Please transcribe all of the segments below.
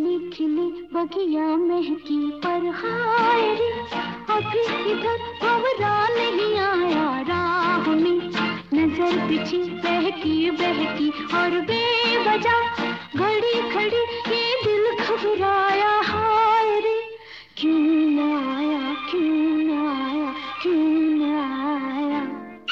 कली खिली बगिया महकी पर हाय रे, अभी इधर भंवरा नहीं आया राह में। नजर पिछी बहकी बहकी और बेवजह घड़ी खड़ी ये दिल घबराया। हाय रे, क्यों न आया, क्यों न आया, क्यों न आया।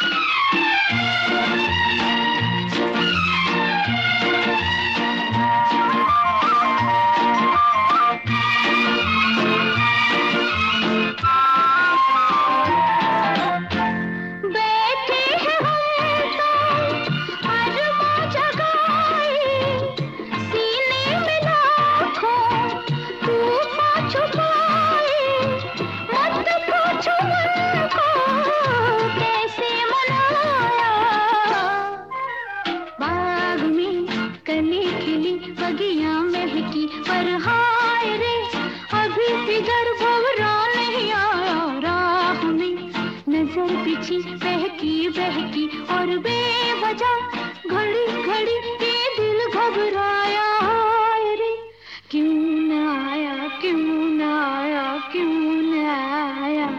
बगिया महकी पर हाय रे, अभी इधर भंवरा नहीं आया राह में। नजर पिछी बहकी बहकी और बेवजह घड़ी घड़ी ये दिल घबराया। हाय रे, क्यों न आया, क्यों न आया, क्यों न आया।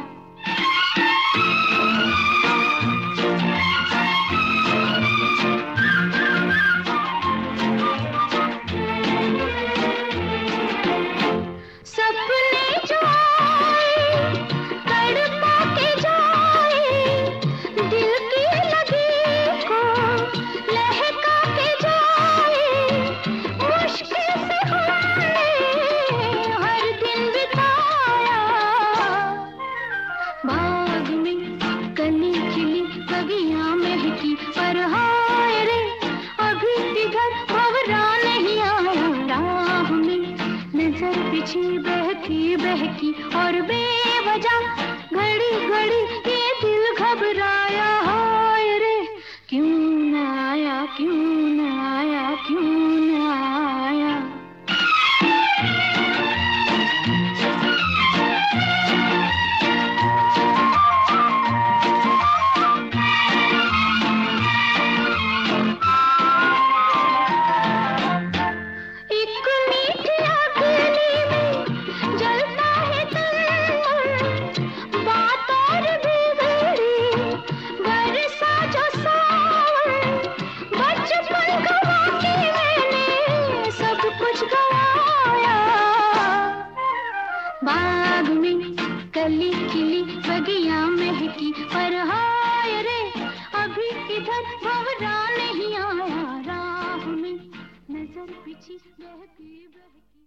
कली खिली बगिया महकी पर हाय रे, अभी इधर भंवरा नहीं आया राह में। नजर पिछी बहकी बहकी और बेवजह घड़ी घड़ी ये दिल घबराया। हाय रे, क्यों न आया, क्यों न आया, क्यों न आया। बाग में कली खिली बगिया महकी पर हाय रे, अभी इधर भंवरा नहीं आया राह में। नजर पिछी बहकी बहकी।